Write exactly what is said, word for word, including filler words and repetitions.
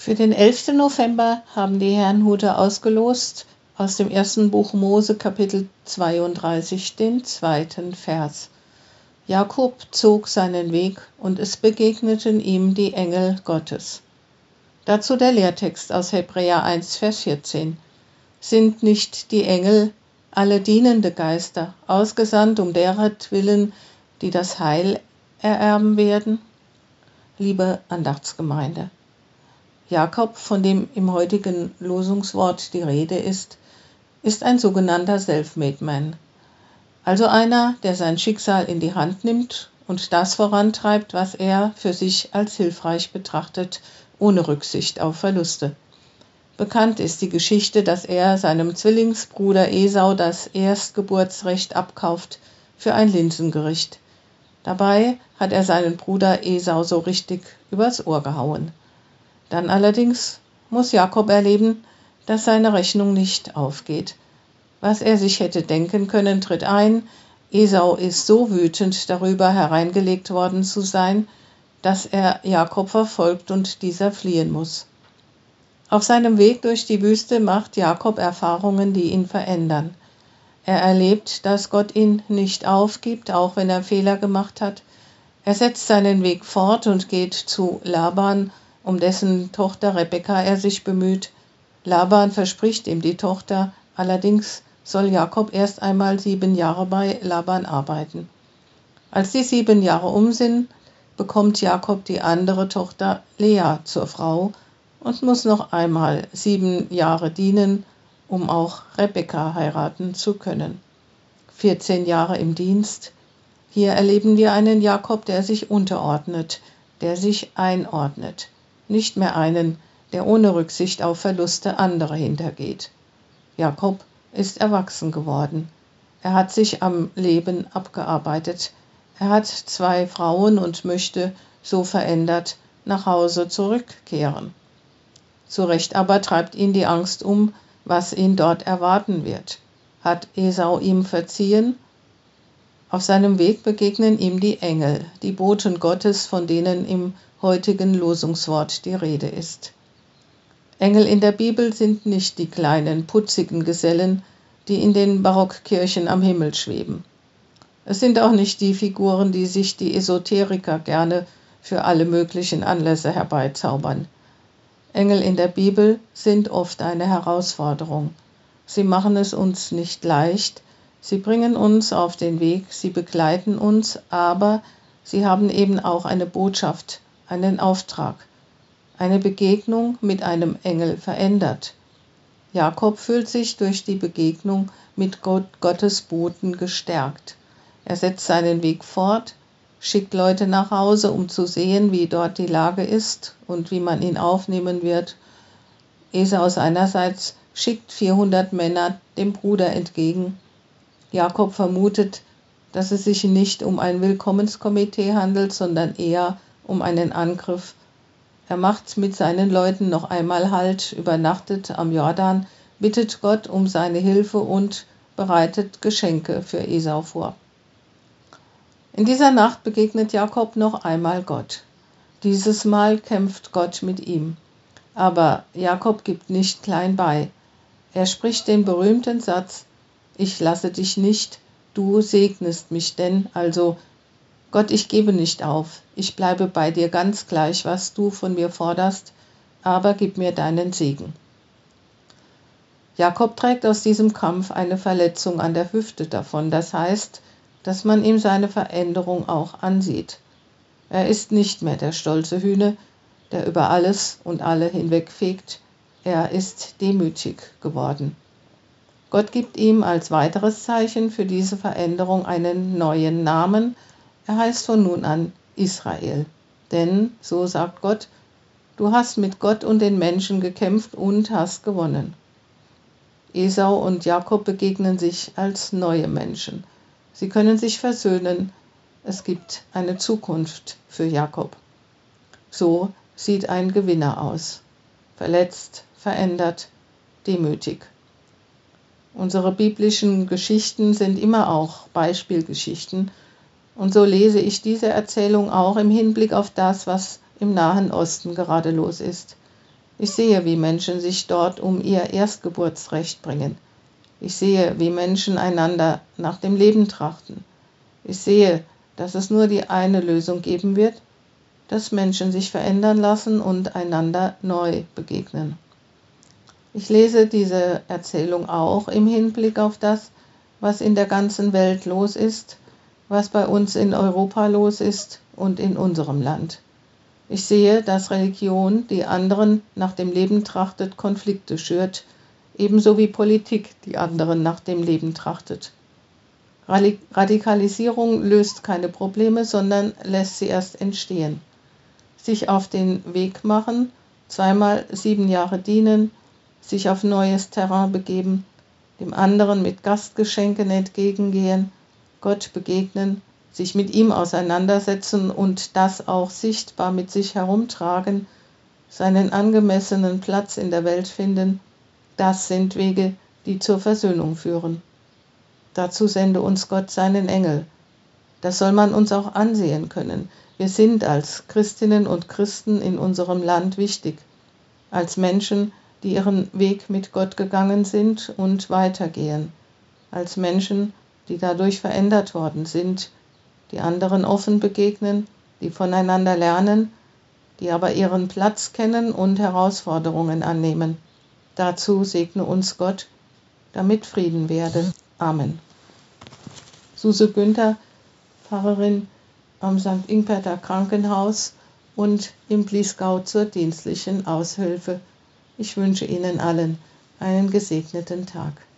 Für den elften November haben die Herrnhuter ausgelost aus dem ersten Buch Mose Kapitel zweiunddreißig den zweiten Vers. Jakob zog seinen Weg und es begegneten ihm die Engel Gottes. Dazu der Lehrtext aus Hebräer eins Vers vierzehn. Sind nicht die Engel alle dienende Geister, ausgesandt um deretwillen, die das Heil ererben werden? Liebe Andachtsgemeinde, Jakob, von dem im heutigen Losungswort die Rede ist, ist ein sogenannter Self-Made Man, also einer, der sein Schicksal in die Hand nimmt und das vorantreibt, was er für sich als hilfreich betrachtet, ohne Rücksicht auf Verluste. Bekannt ist die Geschichte, dass er seinem Zwillingsbruder Esau das Erstgeburtsrecht abkauft für ein Linsengericht. Dabei hat er seinen Bruder Esau so richtig übers Ohr gehauen. Dann allerdings muss Jakob erleben, dass seine Rechnung nicht aufgeht. Was er sich hätte denken können, tritt ein. Esau ist so wütend darüber hereingelegt worden zu sein, dass er Jakob verfolgt und dieser fliehen muss. Auf seinem Weg durch die Wüste macht Jakob Erfahrungen, die ihn verändern. Er erlebt, dass Gott ihn nicht aufgibt, auch wenn er Fehler gemacht hat. Er setzt seinen Weg fort und geht zu Laban, um dessen Tochter Rebekka er sich bemüht. Laban verspricht ihm die Tochter, allerdings soll Jakob erst einmal sieben Jahre bei Laban arbeiten. Als die sieben Jahre um sind, bekommt Jakob die andere Tochter Lea zur Frau und muss noch einmal sieben Jahre dienen, um auch Rebekka heiraten zu können. vierzehn Jahre im Dienst. Hier erleben wir einen Jakob, der sich unterordnet, der sich einordnet. Nicht mehr einen, der ohne Rücksicht auf Verluste anderer hintergeht. Jakob ist erwachsen geworden. Er hat sich am Leben abgearbeitet. Er hat zwei Frauen und möchte, so verändert, nach Hause zurückkehren. Zu Recht aber treibt ihn die Angst um, was ihn dort erwarten wird. Hat Esau ihm verziehen? Auf seinem Weg begegnen ihm die Engel, die Boten Gottes, von denen im heutigen Losungswort die Rede ist. Engel in der Bibel sind nicht die kleinen, putzigen Gesellen, die in den Barockkirchen am Himmel schweben. Es sind auch nicht die Figuren, die sich die Esoteriker gerne für alle möglichen Anlässe herbeizaubern. Engel in der Bibel sind oft eine Herausforderung. Sie machen es uns nicht leicht, sie bringen uns auf den Weg, sie begleiten uns, aber sie haben eben auch eine Botschaft, einen Auftrag. Eine Begegnung mit einem Engel verändert. Jakob fühlt sich durch die Begegnung mit Gott, Gottes Boten gestärkt. Er setzt seinen Weg fort, schickt Leute nach Hause, um zu sehen, wie dort die Lage ist und wie man ihn aufnehmen wird. Esau seinerseits schickt vierhundert Männer dem Bruder entgegen. Jakob vermutet, dass es sich nicht um ein Willkommenskomitee handelt, sondern eher um einen Angriff. Er macht mit seinen Leuten noch einmal Halt, übernachtet am Jordan, bittet Gott um seine Hilfe und bereitet Geschenke für Esau vor. In dieser Nacht begegnet Jakob noch einmal Gott. Dieses Mal kämpft Gott mit ihm. Aber Jakob gibt nicht klein bei. Er spricht den berühmten Satz: Ich lasse dich nicht, du segnest mich denn, also Gott, ich gebe nicht auf, ich bleibe bei dir ganz gleich, was du von mir forderst, aber gib mir deinen Segen. Jakob trägt aus diesem Kampf eine Verletzung an der Hüfte davon, das heißt, dass man ihm seine Veränderung auch ansieht. Er ist nicht mehr der stolze Hühne, der über alles und alle hinwegfegt, er ist demütig geworden. Gott gibt ihm als weiteres Zeichen für diese Veränderung einen neuen Namen. Er heißt von nun an Israel. Denn, so sagt Gott, du hast mit Gott und den Menschen gekämpft und hast gewonnen. Esau und Jakob begegnen sich als neue Menschen. Sie können sich versöhnen. Es gibt eine Zukunft für Jakob. So sieht ein Gewinner aus. Verletzt, verändert, demütig. Unsere biblischen Geschichten sind immer auch Beispielgeschichten. Und so lese ich diese Erzählung auch im Hinblick auf das, was im Nahen Osten gerade los ist. Ich sehe, wie Menschen sich dort um ihr Erstgeburtsrecht bringen. Ich sehe, wie Menschen einander nach dem Leben trachten. Ich sehe, dass es nur die eine Lösung geben wird, dass Menschen sich verändern lassen und einander neu begegnen. Ich lese diese Erzählung auch im Hinblick auf das, was in der ganzen Welt los ist, was bei uns in Europa los ist und in unserem Land. Ich sehe, dass Religion, die anderen nach dem Leben trachtet, Konflikte schürt, ebenso wie Politik, die anderen nach dem Leben trachtet. Radikalisierung löst keine Probleme, sondern lässt sie erst entstehen. Sich auf den Weg machen, zweimal sieben Jahre dienen, sich auf neues Terrain begeben, dem anderen mit Gastgeschenken entgegengehen, Gott begegnen, sich mit ihm auseinandersetzen und das auch sichtbar mit sich herumtragen, seinen angemessenen Platz in der Welt finden, das sind Wege, die zur Versöhnung führen. Dazu sende uns Gott seinen Engel. Das soll man uns auch ansehen können. Wir sind als Christinnen und Christen in unserem Land wichtig, als Menschen, die ihren Weg mit Gott gegangen sind und weitergehen, als Menschen, die dadurch verändert worden sind, die anderen offen begegnen, die voneinander lernen, die aber ihren Platz kennen und Herausforderungen annehmen. Dazu segne uns Gott, damit Frieden werde. Amen. Suse Günther, Pfarrerin am Sankt Ingberter Krankenhaus und im Bliesgau zur dienstlichen Aushilfe. Ich wünsche Ihnen allen einen gesegneten Tag.